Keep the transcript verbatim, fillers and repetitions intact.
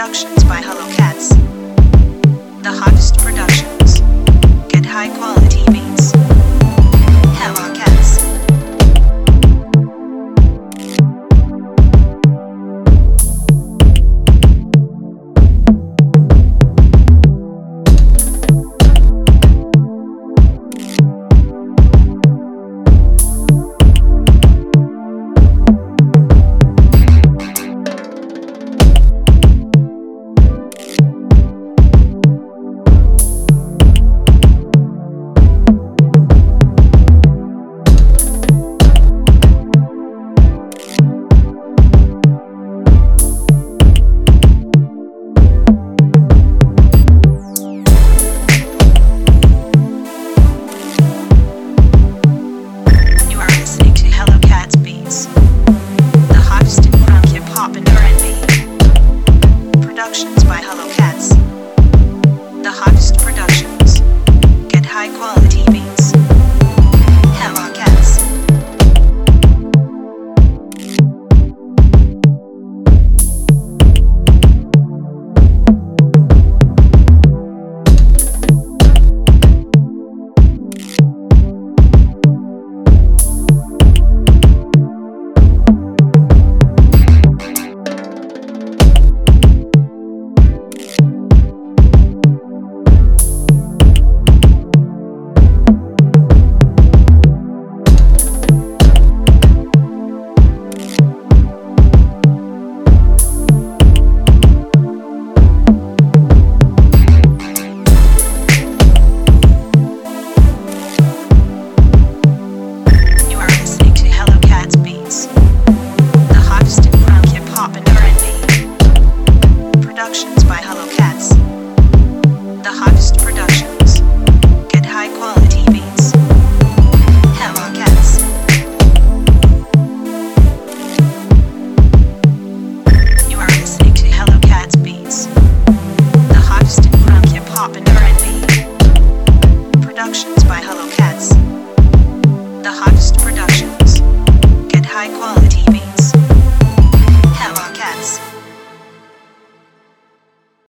Productions by Hello Cats. The hottest productions. Get high quality beats. Hello Cats. Productions by Hello Cats. The hottest productions. Get high quality beats. Hello Cats. Productions by Hello Cats. The hottest productions. Get high quality beats. Hello Cats. You are listening to Hello Cats Beats. The hottest in funk, hip hop and R and B. Productions by Hello Cats. The hottest productions. Get high quality